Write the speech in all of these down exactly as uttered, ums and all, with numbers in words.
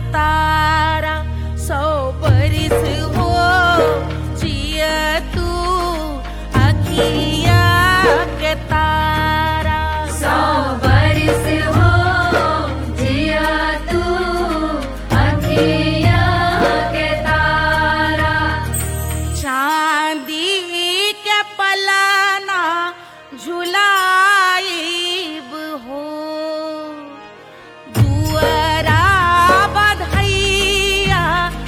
तारा सौ बरिस हो जिया तू अखिया के तारा सौ बरिस हो जिया तू अखिया के तारा चांदी के पलाना झुलाइब हो दुअरा बधैया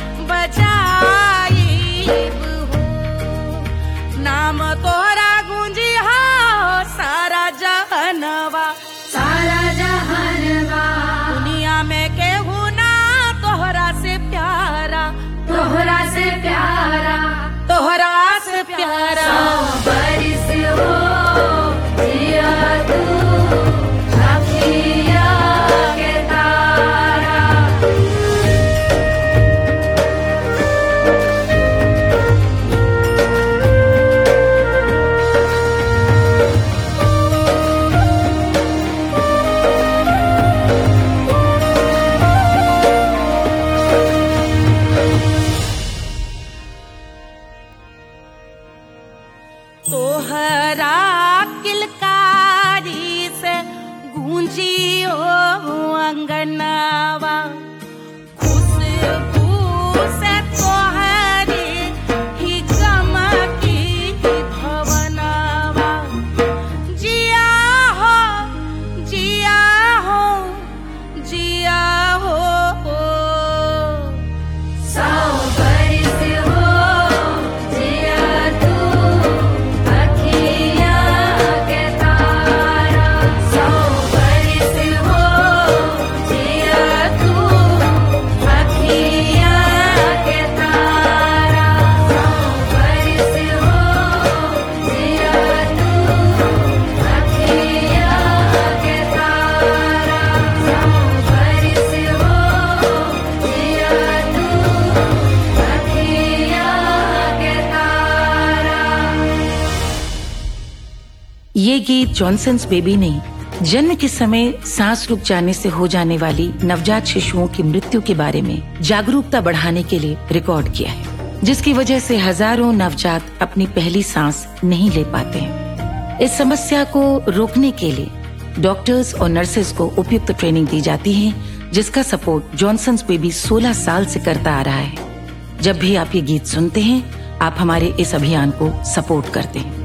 बजाइब हो नाम तोरा गुंजी हो सारा जहनवा सारा जहानवा दुनिया में केहू ना तोहरा से प्यारा तोहरा से प्यारा तोहरा से प्यारा सौ बरिस हो जिया तू अखिया के तारा तोहरा किलकारी से गूंजी ओ अंगनवा खुशबू से तोहरी ही गमकी भवनवा जिया हो जिया हो जिया हो सौ बरिस हो जिया तू अखिया के तारा सौ बरिस हो जिया तू अखिया के तारा सौ बरिस हो जिया तू अखिया के तारा सौ बरिस हो जिया तू अखिया के तारा। ये गीत जॉनसन्स बेबी ने जन्म के समय सांस रुक जाने से हो जाने वाली नवजात शिशुओं की मृत्यु के बारे में जागरूकता बढ़ाने के लिए रिकॉर्ड किया है, जिसकी वजह से हजारों नवजात अपनी पहली सांस नहीं ले पाते हैं। इस समस्या को रोकने के लिए डॉक्टर्स और नर्सेज को उपयुक्त ट्रेनिंग दी जाती है, जिसका सपोर्ट जॉनसन्स बेबी सोलह साल से करता आ रहा है। जब भी आप ये गीत सुनते हैं, आप हमारे इस अभियान को सपोर्ट करते हैं।